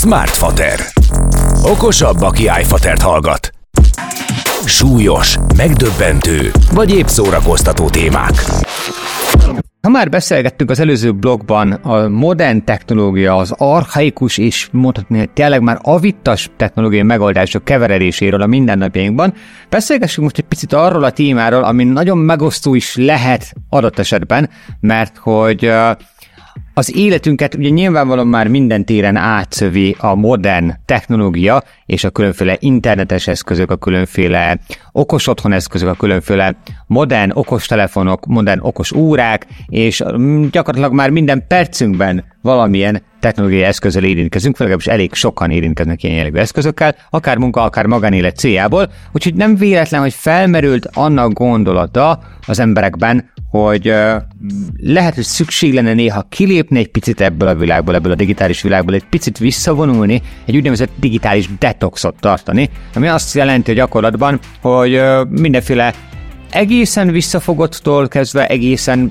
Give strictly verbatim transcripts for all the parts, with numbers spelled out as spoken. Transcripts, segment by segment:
Smartfater. Okosabb, aki iFatert hallgat. Súlyos, megdöbbentő, vagy épp szórakoztató témák. Ha már beszélgettünk az előző blogban a modern technológia, az archaikus és mondhatni, hogy tényleg már avittas technológiai megoldások keveredéséről a mindennapjainkban, beszélgessünk most egy picit arról a témáról, ami nagyon megosztó is lehet adott esetben, mert hogy az életünket ugye nyilvánvalóan már minden téren átszövi a modern technológia, és a különféle internetes eszközök, a különféle okos otthon eszközök, a különféle modern okos telefonok, modern okos órák, és gyakorlatilag már minden percünkben valamilyen technológiai eszközzel érintkezünk, legalábbis elég sokan érintkeznek ilyen jellegű eszközökkel, akár munka, akár magánélet céljából, úgyhogy nem véletlen, hogy felmerült annak gondolata az emberekben, hogy uh, lehet, hogy szükség lenne néha kilépni egy picit ebből a világból, ebből a digitális világból, egy picit visszavonulni, egy úgynevezett digitális detoxot tartani, ami azt jelenti a gyakorlatban, hogy uh, mindenféle egészen visszafogottól kezdve egészen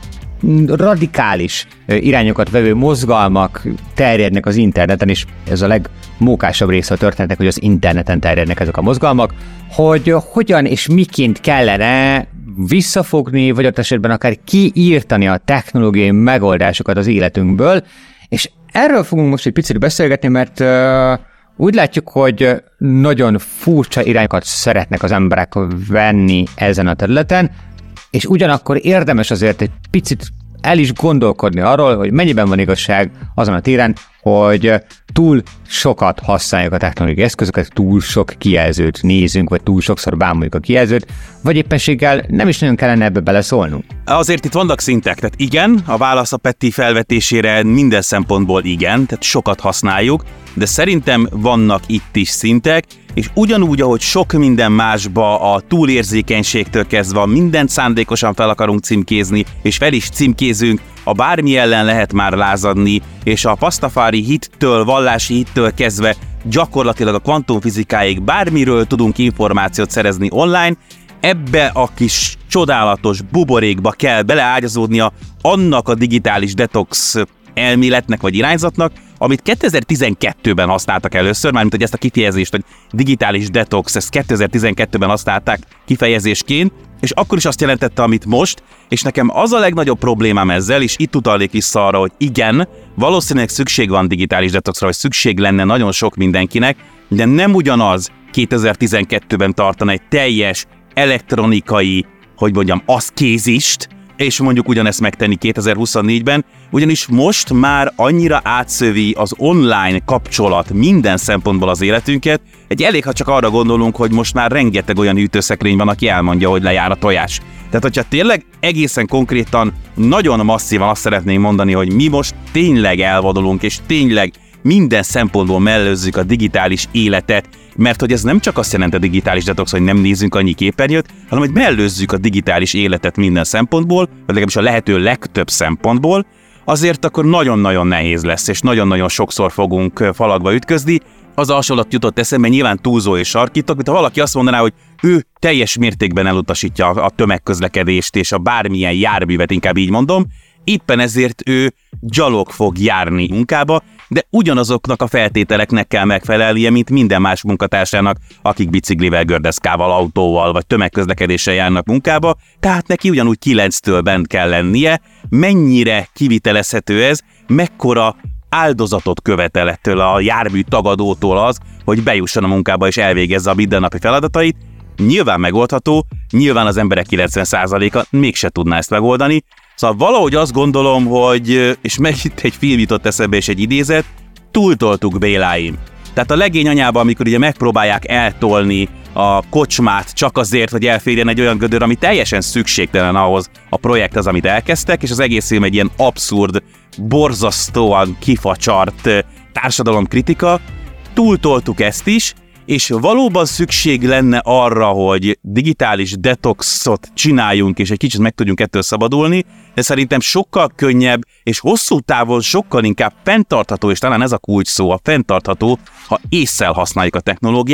radikális irányokat vevő mozgalmak terjednek az interneten, és ez a legmókásabb része a történetnek, hogy az interneten terjednek ezek a mozgalmak, hogy hogyan és miként kellene visszafogni, vagy ott esetben akár kiírtani a technológiai megoldásokat az életünkből, és erről fogunk most egy picit beszélgetni, mert uh, úgy látjuk, hogy nagyon furcsa irányokat szeretnek az emberek venni ezen a területen, és ugyanakkor érdemes azért egy picit el is gondolkodni arról, hogy mennyiben van igazság azon a téren, hogy túl sokat használjuk a technológiai eszközöket, túl sok kijelzőt nézünk, vagy túl sokszor bámuljuk a kijelzőt, vagy éppenséggel nem is nagyon kellene ebbe beleszólnunk. Azért itt vannak szintek, tehát igen, a válasz a Peti felvetésére minden szempontból igen, tehát sokat használjuk, de szerintem vannak itt is szintek, és ugyanúgy, ahogy sok minden másba a túlérzékenységtől kezdve mindent szándékosan fel akarunk címkézni, és fel is címkézünk, a bármi ellen lehet már lázadni, és a pasztafári hittől, vallási hittől kezdve gyakorlatilag a kvantumfizikáig bármiről tudunk információt szerezni online, ebbe a kis csodálatos buborékba kell beleágyazódnia annak a digitális detox elméletnek vagy irányzatnak, amit kétezer-tizenkettőben használtak először, mármint hogy ezt a kifejezést, hogy digitális detox, ezt kétezer-tizenkettőben használták kifejezésként, és akkor is azt jelentette, amit most, és nekem az a legnagyobb problémám ezzel, és itt utalnék vissza arra, hogy igen, valószínűleg szükség van digitális detoxra, vagy szükség lenne nagyon sok mindenkinek, de nem ugyanaz kétezer-tizenkettőben tartani egy teljes elektronikai, hogy mondjam, aszkézist, és mondjuk ugyanezt megtenni kétezer-huszonnégyben, ugyanis most már annyira átszövi az online kapcsolat minden szempontból az életünket, egy elég, ha csak arra gondolunk, hogy most már rengeteg olyan hűtőszekrény van, aki elmondja, hogy lejár a tojás. Tehát, hogyha tényleg egészen konkrétan, nagyon masszívan azt szeretném mondani, hogy mi most tényleg elvadulunk, és tényleg minden szempontból mellőzzük a digitális életet, mert hogy ez nem csak azt jelenti a digitális detox, hogy nem nézzünk annyi képernyőt, hanem hogy mellőzzük a digitális életet minden szempontból, vagy legalábbis a lehető legtöbb szempontból, azért akkor nagyon-nagyon nehéz lesz, és nagyon-nagyon sokszor fogunk falakba ütközni. Az a hasonlat jutott eszembe, nyilván túlzó és sarkítok, mint ha valaki azt mondaná, hogy ő teljes mértékben elutasítja a tömegközlekedést és a bármilyen járművet, inkább így mondom, éppen ezért ő gyalog fog járni munkába, de ugyanazoknak a feltételeknek kell megfelelnie, mint minden más munkatársának, akik biciklivel, gördeszkával, autóval vagy tömegközlekedéssel járnak munkába, tehát neki ugyanúgy kilenctől bent kell lennie. Mennyire kivitelezhető ez, mekkora áldozatot követel ettől a jármű tagadótól az, hogy bejusson a munkába és elvégezze a mindennapi feladatait. Nyilván megoldható, nyilván az emberek kilencven százaléka mégse tudná ezt megoldani. Szóval valahogy azt gondolom, hogy, és meg itt egy film jutott eszembe és egy idézet, túltoltuk Béláim. Tehát a legény anyában, amikor ugye megpróbálják eltolni a kocsmát csak azért, hogy elférjen egy olyan gödör, ami teljesen szükségtelen ahhoz a projekthez, amit elkezdtek, és az egész film egy ilyen abszurd, borzasztóan kifacsart társadalomkritika, túltoltuk ezt is, és valóban szükség lenne arra, hogy digitális detoxot csináljunk, és egy kicsit meg tudjunk ettől szabadulni, de szerintem sokkal könnyebb, és hosszú távon sokkal inkább fenntartható, és talán ez a kulcs szó, a fenntartható, ha ésszel használjuk a technológiát,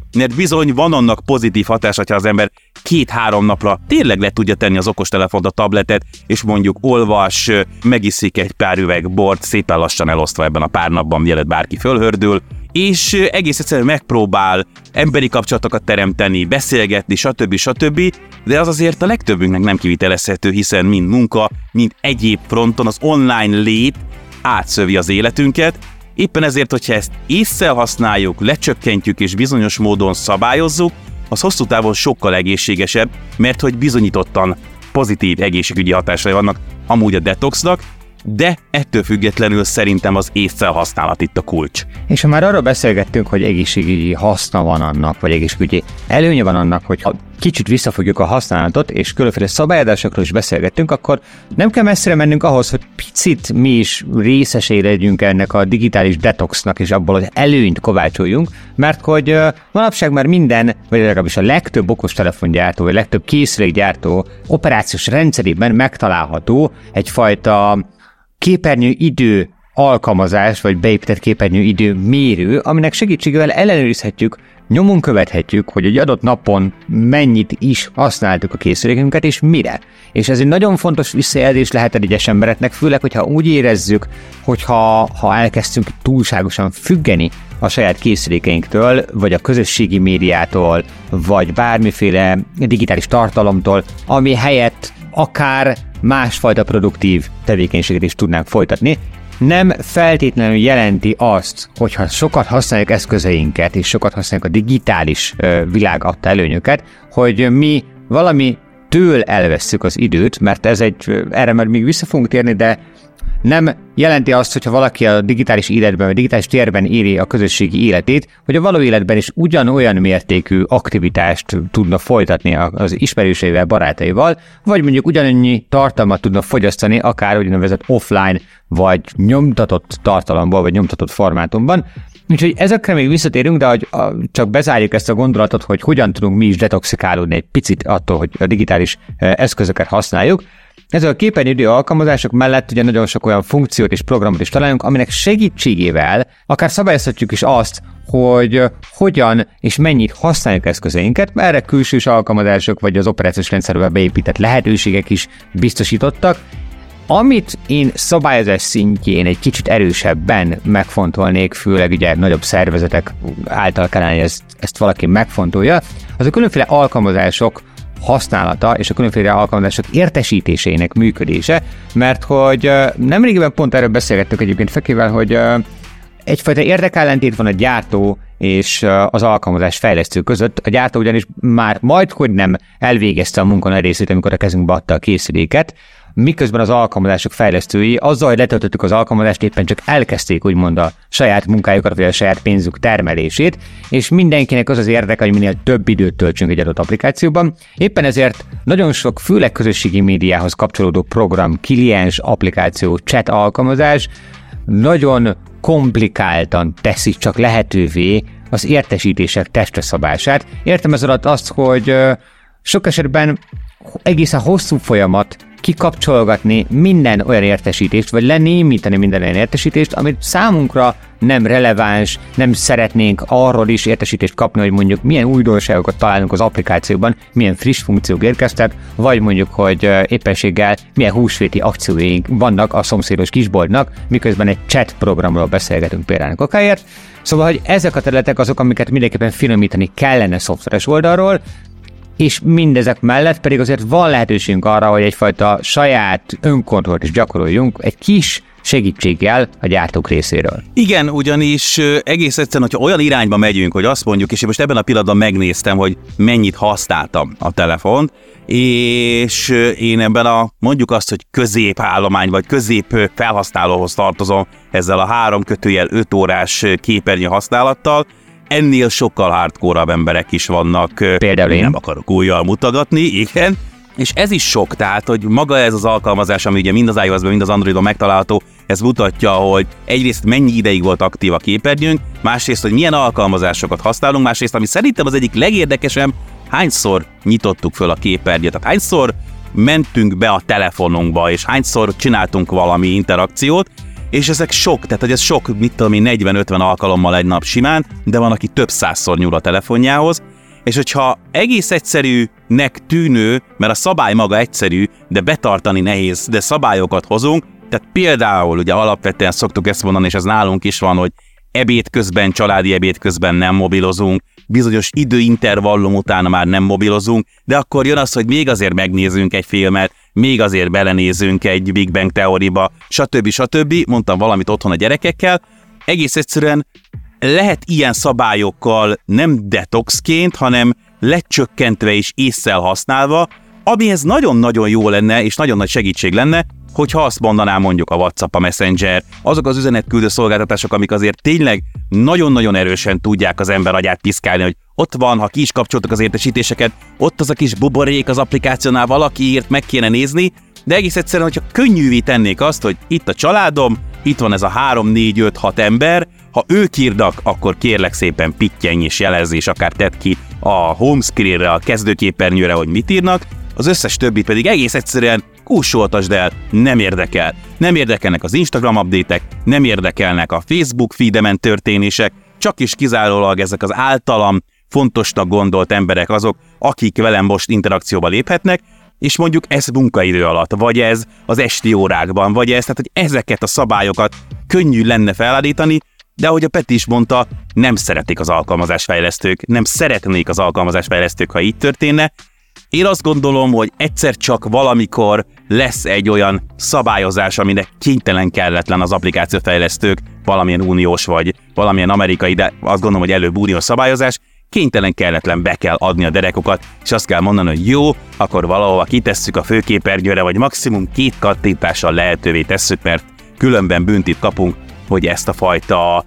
mert bizony van annak pozitív hatás, hogyha az ember két-három napra tényleg le tudja tenni az okostelefont, a tabletet, és mondjuk olvas, megiszik egy pár üveg bort, szépen lassan elosztva ebben a pár napban, mielőtt bárki fölhördül, és egész egyszerűen megpróbál emberi kapcsolatokat teremteni, beszélgetni, stb. stb. De az azért a legtöbbünknek nem kivitelezhető, hiszen mind munka, mind egyéb fronton az online lét átszövi az életünket. Éppen ezért, hogyha ezt ésszel használjuk, lecsökkentjük és bizonyos módon szabályozzuk, az hosszú távon sokkal egészségesebb, mert hogy bizonyítottan pozitív egészségügyi hatásai vannak amúgy a detoxnak, de ettől függetlenül szerintem az ésszel használat itt a kulcs. És ha már arról beszélgettünk, hogy egészségügyi haszna van annak, vagy egészségügyi előnye van annak, hogy ha kicsit visszafogjuk a használatot, és különféle szabályozásokról is beszélgettünk, akkor nem kell messzire mennünk ahhoz, hogy picit mi is részesei legyünk ennek a digitális detoxnak, és abból az előnyt kovácsoljunk, mert hogy manapság már minden, vagy legalábbis a legtöbb okostelefongyártó, vagy a legtöbb készülékgyártó operációs rendszerében megtalálható egyfajta képernyő idő alkalmazás, vagy beépített képernyő idő mérő, aminek segítségével ellenőrizhetjük, nyomon követhetjük, hogy egy adott napon mennyit is használtuk a készülékünket, és mire. És ez egy nagyon fontos visszajelzés lehet egyes embereknek, főleg, hogyha úgy érezzük, hogyha ha elkezdtünk túlságosan függeni a saját készülékeinktől, vagy a közösségi médiától, vagy bármiféle digitális tartalomtól, ami helyett akár másfajta produktív tevékenységet is tudnánk folytatni. Nem feltétlenül jelenti azt, hogyha sokat használjuk eszközeinket, és sokat használjuk a digitális világ adta előnyöket, hogy mi valami től elvesszük az időt, mert ez egy, erre már még vissza fogunk térni, de nem jelenti azt, hogyha valaki a digitális életben, vagy digitális térben éli a közösségi életét, hogy a való életben is ugyanolyan mértékű aktivitást tudna folytatni az ismerőseivel, barátaival, vagy mondjuk ugyanannyi tartalmat tudna fogyasztani, akár úgynevezett offline, vagy nyomtatott tartalomból, vagy nyomtatott formátumban. Úgyhogy ezekre még visszatérünk, de hogy csak bezárjuk ezt a gondolatot, hogy hogyan tudunk mi is detoxikálódni egy picit attól, hogy a digitális eszközöket használjuk. Ezek a képernyőidő alkalmazások mellett ugye nagyon sok olyan funkciót és programot is találunk, aminek segítségével akár szabályozhatjuk is azt, hogy hogyan és mennyit használjuk eszközeinket, mert erre külsős alkalmazások vagy az operációs rendszerbe beépített lehetőségek is biztosítottak. Amit én szabályozás szintjén egy kicsit erősebben megfontolnék, főleg ugye nagyobb szervezetek által kellene, hogy ezt, ezt valaki megfontolja, az a különféle alkalmazások használata és a különféle alkalmazások értesítésének működése, mert hogy nemrégiben pont erről beszélgettük egyébként Fekével, hogy egyfajta érdekellentét van a gyártó és az alkalmazás fejlesztő között. A gyártó ugyanis már majdhogy nem elvégezte a munka nagy részét, amikor a kezünkbe adta a készüléket, miközben az alkalmazások fejlesztői azzal, hogy letöltöttük az alkalmazást, éppen csak elkezdték úgymond a saját munkájukat, vagy a saját pénzük termelését, és mindenkinek az az érdeke, hogy minél több időt töltsünk egy adott applikációban. Éppen ezért nagyon sok, főleg közösségi médiához kapcsolódó program, kliens, applikáció, chat alkalmazás nagyon komplikáltan teszi csak lehetővé az értesítések testre szabását. Értem ez alatt azt, hogy sok esetben egészen hosszú folyamat kikapcsolgatni minden olyan értesítést, vagy lenémítani minden olyan értesítést, amit számunkra nem releváns, nem szeretnénk arról is értesítést kapni, hogy mondjuk milyen újdonságokat találunk az applikációban, milyen friss funkciók érkeztek, vagy mondjuk, hogy éppenséggel milyen húsvéti akcióink vannak a szomszédos kisboltnak, miközben egy chat programról beszélgetünk például kokáért. Szóval, hogy ezek a területek azok, amiket mindenképpen finomítani kellene szoftveres oldalról, és mindezek mellett pedig azért van lehetőségünk arra, hogy egyfajta saját önkontrollt is gyakoroljunk egy kis segítséggel a gyártók részéről. Igen, ugyanis egész egyszerűen, hogyha olyan irányba megyünk, hogy azt mondjuk, és én most ebben a pillanatban megnéztem, hogy mennyit használtam a telefont, és én ebben a, mondjuk azt, hogy középállomány, vagy közép felhasználóhoz tartozom ezzel a három kötőjel öt órás képernyő használattal, ennél sokkal hardcore-abb emberek is vannak. Például én. Nem akarok újjal mutogatni, igen. És ez is sok, tehát, hogy maga ez az alkalmazás, ami ugye mind az iOS-ben, mind az Androidon megtalálható, ez mutatja, hogy egyrészt mennyi ideig volt aktív a képernyőnk, másrészt, hogy milyen alkalmazásokat használunk, másrészt, ami szerintem az egyik legérdekesebb, hányszor nyitottuk föl a képernyőt, tehát hányszor mentünk be a telefonunkba, és hányszor csináltunk valami interakciót. és ezek sok, tehát hogy ez sok, mit tudom én, negyven-ötven alkalommal egy nap simán, de van, aki több százszor nyúl a telefonjához, és hogyha egész egyszerűnek tűnő, mert a szabály maga egyszerű, de betartani nehéz, de szabályokat hozunk, tehát például ugye alapvetően szoktuk ezt mondani, és ez nálunk is van, hogy ebéd közben, családi ebéd közben nem mobilozunk, bizonyos időintervallum utána már nem mobilozunk, de akkor jön az, hogy még azért megnézünk egy filmet, még azért belenézünk egy Big Bang Theoryba, stb. stb. Mondtam valamit otthon a gyerekekkel. Egész egyszerűen lehet ilyen szabályokkal nem detoxként, hanem lecsökkentve és ésszel használva, amihez nagyon-nagyon jó lenne, és nagyon nagy segítség lenne, hogyha azt mondaná mondjuk a WhatsApp, a Messenger, azok az üzenetküldő szolgáltatások, amik azért tényleg nagyon-nagyon erősen tudják az ember agyát piszkálni, hogy ott van, ha ki is kapcsoltak az értesítéseket, ott az a kis buborék az applikációnál, valaki írt, meg kéne nézni, de egész egyszerűen, hogyha könnyűvé tennék azt, hogy itt a családom, itt van ez a három, négy, öt, hat ember, ha ők írnak, akkor kérlek szépen pittyenj és jelezz, és akár tedd ki a homescreenre, a kezdőképernyőre, hogy mit írnak, az összes többit pedig egész egyszerűen kúsoltasd el, nem érdekel. Nem érdekelnek az Instagram update-ek, nem érdekelnek a Facebook feedemen történések, csak is kizárólag ezek az általam fontosnak gondolt emberek azok, akik velem most interakcióba léphetnek, és mondjuk ez munkaidő alatt, vagy ez az esti órákban, vagy ez, tehát hogy ezeket a szabályokat könnyű lenne felállítani, de ahogy a Peti is mondta, nem szeretik az alkalmazásfejlesztők, nem szeretnék az alkalmazásfejlesztők, ha így történne. Én azt gondolom, hogy egyszer csak valamikor lesz egy olyan szabályozás, aminek kénytelen kelletlen az applikációfejlesztők, valamilyen uniós vagy valamilyen amerikai, de azt gondolom, hogy előbb uniós szabályozás, kénytelen kelletlen be kell adni a derekokat, és azt kell mondani, hogy jó, akkor valahova kitesszük a főképernyőre, vagy maximum két kattintással lehetővé tesszük, mert különben büntit kapunk, hogy ezt a fajta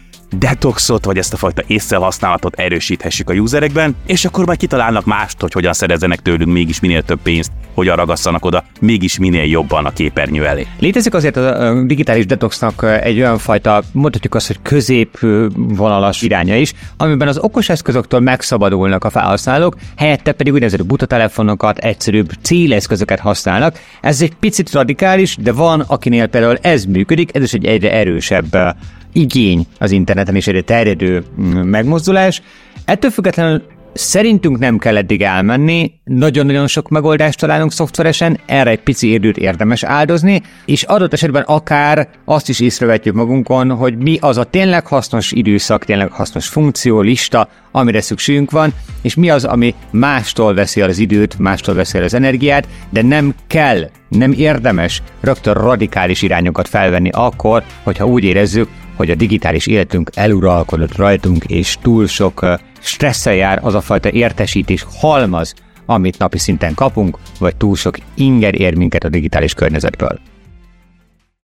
detoxot, vagy ezt a fajta ésszel használatot erősíthessük a userekben, és akkor majd kitalálnak mást, hogy hogyan szerezzenek tőlünk mégis minél több pénzt, hogyan ragasszanak oda, mégis minél jobban a képernyő elé. Létezik azért a digitális detoxnak egy olyan fajta, mondhatjuk azt, hogy középvonalas iránya is, amiben az okos eszközöktől megszabadulnak a felhasználók, helyette pedig úgynevezett buta telefonokat, egyszerűbb céleszközöket használnak. Ez egy picit radikális, de van, akinél például ez működik, ez is egy egyre erősebb igény az interneten és egyre terjedő megmozdulás. Ettől függetlenül szerintünk nem kell eddig elmenni, nagyon-nagyon sok megoldást találunk szoftveresen, erre egy pici időt érdemes áldozni, és adott esetben akár azt is észrevetjük magunkon, hogy mi az a tényleg hasznos időszak, tényleg hasznos funkció, lista, amire szükségünk van, és mi az, ami mástól veszi el az időt, mástól veszi el az energiát, de nem kell, nem érdemes rögtön radikális irányokat felvenni akkor, hogyha úgy érezzük, hogy a digitális életünk eluralkodott rajtunk, és túl sok stresszel jár az a fajta értesítés halmaz, amit napi szinten kapunk, vagy túl sok inger ér minket a digitális környezetből.